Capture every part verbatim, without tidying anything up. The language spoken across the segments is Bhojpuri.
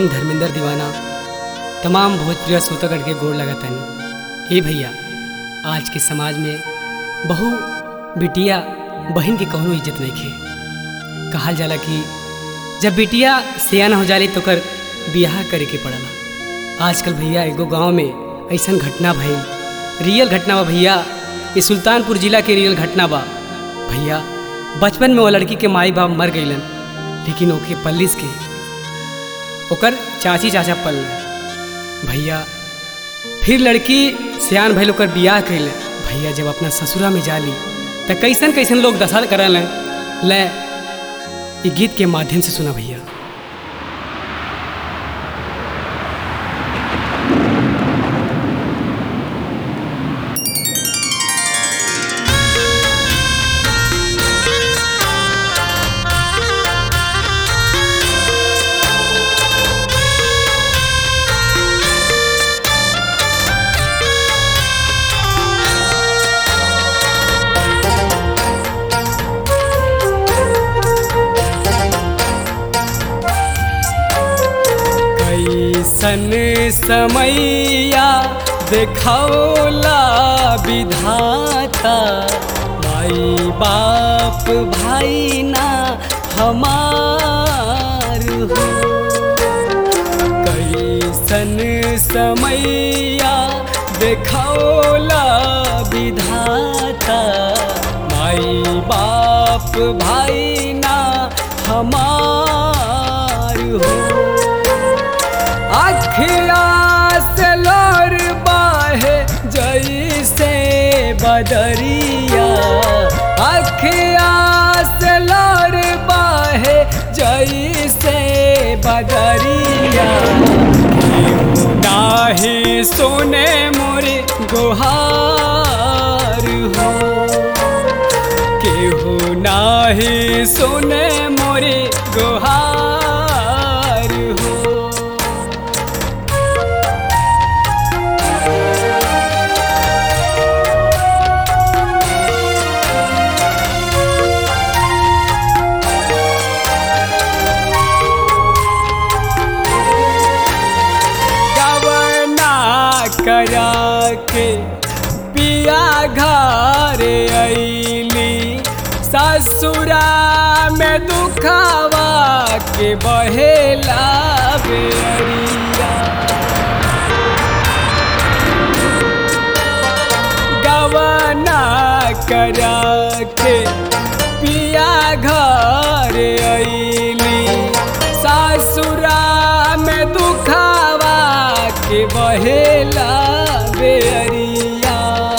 धर्मेंद्र दीवाना तमाम भोजप्रिय श्रोतागण के गोड़ लगातानी। ए भैया, आज के समाज में बहु बिटिया बहन के कौनो इज्जत नहीं खे। कहल जाला कि जब बिटिया सियाना हो जाली तो कर बियाह करे के पड़ला। आजकल भैया एगो गांव में ऐसा घटना भइल, रियल घटना बा भैया। ये सुल्तानपुर जिला के रियल घटना बा भैया। बचपन में वो लड़की के माई बाप मर गईलन, लेकिन ओके पल्लिस के ओकर चाची चाचा पल भैया। फिर लड़की सियान भइल, ओकर बियाह कैल भैया। जब अपना ससुरा में जाली तो कैसन कैसन लोग दशा करल ले, ये गीत के माध्यम से सुना भैया। सन समैया देखाओला विधाता, माई बाप भाई ना हमार हो। कैसन समैया देखाओला विधाता, माई बाप भाई ना हमार हो। अखिया से लोर बाहे जैसे बदरिया, अखिया से लोर बाहे जैसे बदरिया। केहू नाही सुने मोरे गुहार हो, केहू नाही सुने मोरे गुहार हो। करा के पिया घरे अइली, ससुरा में दुखावा के बहेला बेरिया। गवना करा के पिया घरे अइली, ससुरा में दुखावा के बहेला बेरिया।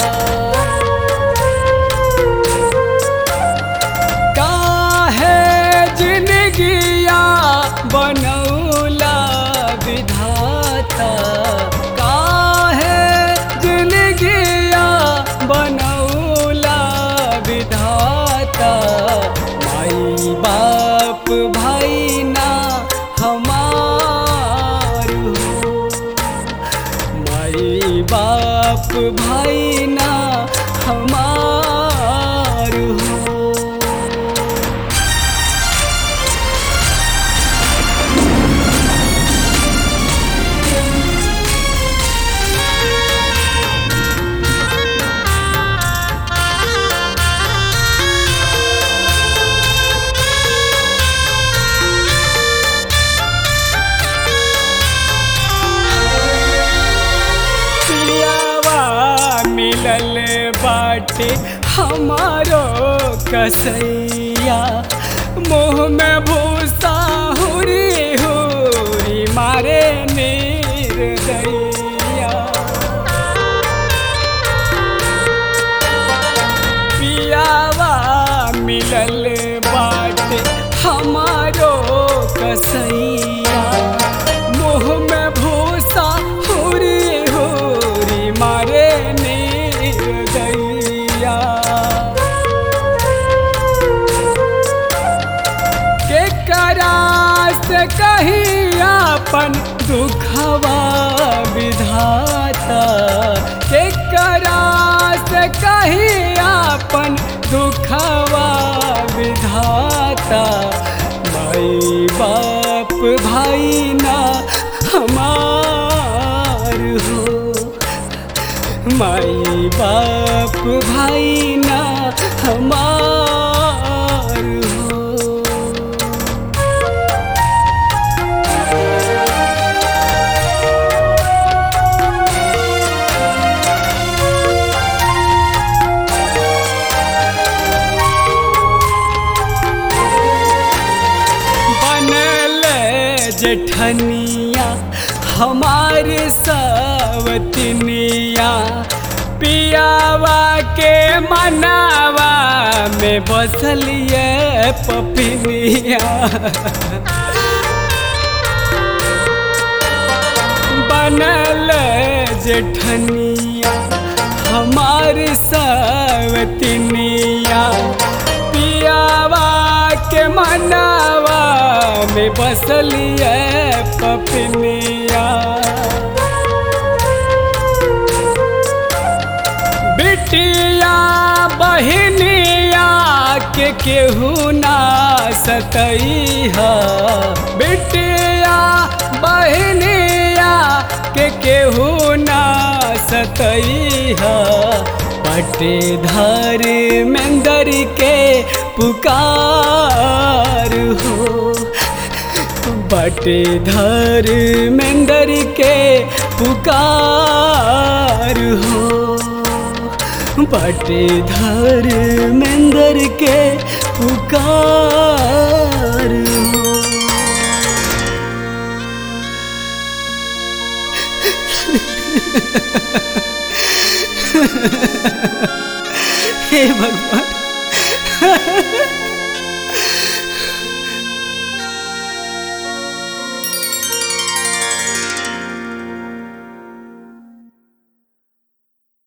काहे जिंदगिया बनौला विधाता, काहे जिंदगिया बनौला विधाता। माई बाप भाई ना हमार हो, माई बाप भाई ना हमार हो। मिलल बाटे हमारो कसैया, मुँह में भूसा हुरी हुरी मारे निर्दयिया। पियावा मिलल बाटे हमारो कसैया, मुँह में भूसा हुरी हुरी मारे निर्दयिया। के करा से कहीं अपन दुखवा विधाता, के करा से कहीं अपन दुखवा विधाता। माई बाप भाई ना बाप भाई ना हमार हो। जेठनिया हमारे सावतनिया पियावा के मनावा में बसलिए पपिनिया। बनल जेठनिया हमारे सावतनिया पियावा के मनावा में बसलिए पपनिया। बिटिया बहनिया के केहू ना सतैहा। बिटिया बहनिया के केहू ना सतैहा। पटेधर मेंदर के पुकार हो। पटेधर मेंदर के पुकार हो। पटेधर मेंदर के पुकार हो। हे भगवान